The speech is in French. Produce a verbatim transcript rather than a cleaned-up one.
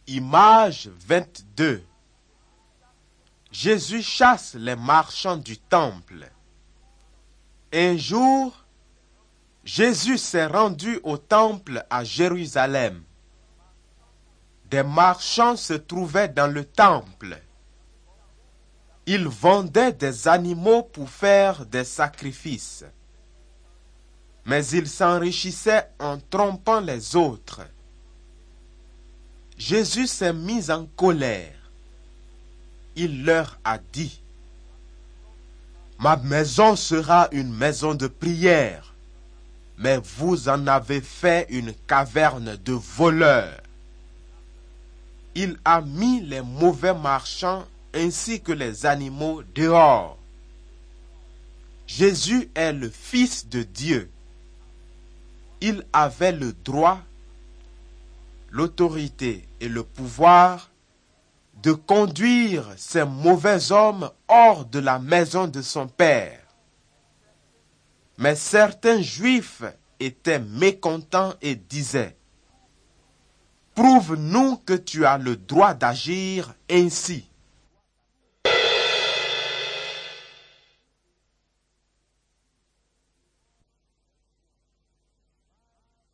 Image vingt-deux. Jésus chasse les marchands du temple. Un jour, Jésus s'est rendu au temple à Jérusalem. Des marchands se trouvaient dans le temple. Ils vendaient des animaux pour faire des sacrifices. Mais ils s'enrichissaient en trompant les autres. Jésus s'est mis en colère. Il leur a dit: Ma maison sera une maison de prière, mais vous en avez fait une caverne de voleurs. Il a mis les mauvais marchands ainsi que les animaux dehors. Jésus est le Fils de Dieu. Il avait le droit, l'autorité et le pouvoir de conduire ces mauvais hommes hors de la maison de son Père. Mais certains Juifs étaient mécontents et disaient: Prouve-nous que tu as le droit d'agir ainsi.